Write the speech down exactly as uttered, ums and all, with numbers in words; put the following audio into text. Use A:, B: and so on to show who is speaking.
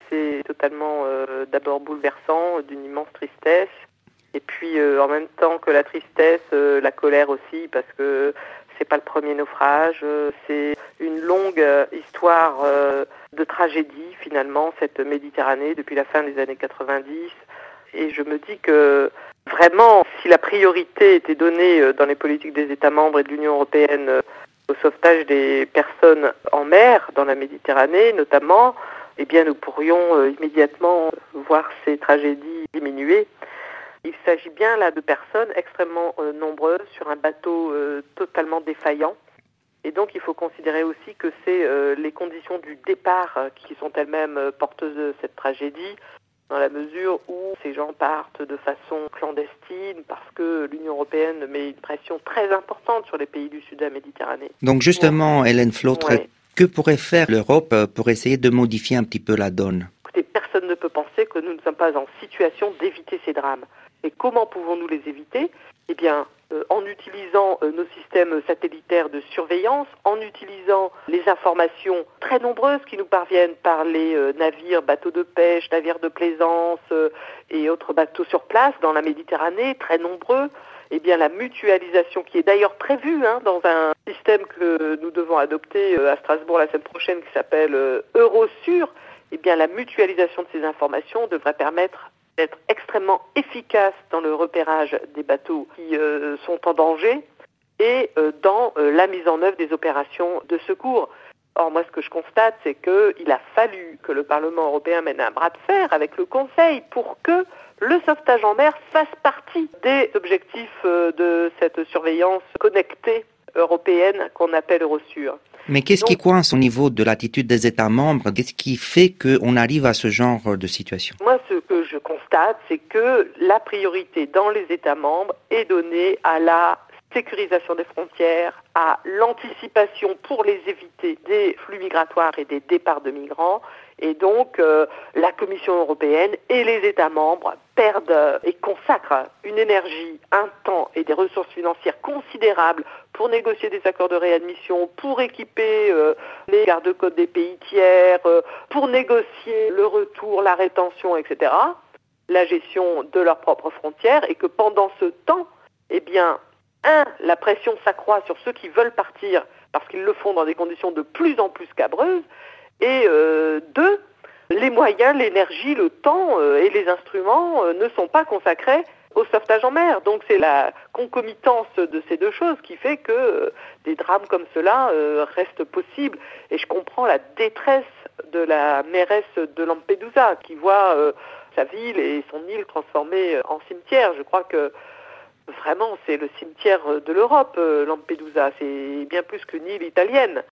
A: C'est totalement euh, d'abord bouleversant, d'une immense tristesse. Et puis euh, en même temps que la tristesse, euh, la colère aussi, parce que c'est pas le premier naufrage, euh, c'est une longue euh, histoire euh, de tragédie finalement, cette Méditerranée depuis la fin des années quatre-vingt-dix. Et je me dis que vraiment, si la priorité était donnée euh, dans les politiques des États membres et de l'Union européenne euh, au sauvetage des personnes en mer, dans la Méditerranée notamment, eh bien nous pourrions euh, immédiatement voir ces tragédies diminuer. Il s'agit bien là de personnes extrêmement euh, nombreuses sur un bateau euh, totalement défaillant. Et donc il faut considérer aussi que c'est euh, les conditions du départ euh, qui sont elles-mêmes euh, porteuses de cette tragédie, dans la mesure où ces gens partent de façon clandestine parce que l'Union européenne met une pression très importante sur les pays du sud de la Méditerranée.
B: Donc justement, ouais. Hélène Flautre, ouais. Que pourrait faire l'Europe pour essayer de modifier un petit peu la donne ?
A: Écoutez, personne ne peut penser que nous ne sommes pas en situation d'éviter ces drames. Et comment pouvons-nous les éviter ? Eh bien, euh, en utilisant euh, nos systèmes satellitaires de surveillance, en utilisant les informations très nombreuses qui nous parviennent par les euh, navires, bateaux de pêche, navires de plaisance euh, et autres bateaux sur place dans la Méditerranée, très nombreux. Eh bien, la mutualisation qui est d'ailleurs prévue hein, dans un système que nous devons adopter euh, à Strasbourg la semaine prochaine qui s'appelle euh, Eurosur, eh bien, la mutualisation de ces informations devrait permettre d'être extrêmement efficace dans le repérage des bateaux qui euh, sont en danger et euh, dans euh, la mise en œuvre des opérations de secours. Or, moi, ce que je constate, c'est qu'il a fallu que le Parlement européen mène un bras de fer avec le Conseil pour que le sauvetage en mer fasse partie des objectifs euh, de cette surveillance connectée européenne qu'on appelle Eurosur.
B: Mais qu'est-ce
A: Donc,
B: qui coince au niveau de l'attitude des États membres ? Qu'est-ce qui fait qu'on arrive à ce genre de situation ?
A: Moi, ce que je constate, c'est que la priorité dans les États membres est donnée à la sécurisation des frontières, à l'anticipation pour les éviter des flux migratoires et des départs de migrants. Et donc, euh, la Commission européenne et les États membres perdent euh, et consacrent une énergie, un temps et des ressources financières considérables pour négocier des accords de réadmission, pour équiper euh, les gardes-côtes des pays tiers, euh, pour négocier le retour, la rétention, et cetera, la gestion de leurs propres frontières, et que pendant ce temps, eh bien, un, la pression s'accroît sur ceux qui veulent partir parce qu'ils le font dans des conditions de plus en plus scabreuses, et euh, deux, les moyens, l'énergie, le temps euh, et les instruments euh, ne sont pas consacrés au sauvetage en mer. Donc c'est la concomitance de ces deux choses qui fait que euh, des drames comme cela euh, restent possibles. Et je comprends la détresse de la mairesse de Lampedusa qui voit euh, sa ville et son île transformées en cimetière. Je crois que vraiment c'est le cimetière de l'Europe, Lampedusa. C'est bien plus qu'une île italienne.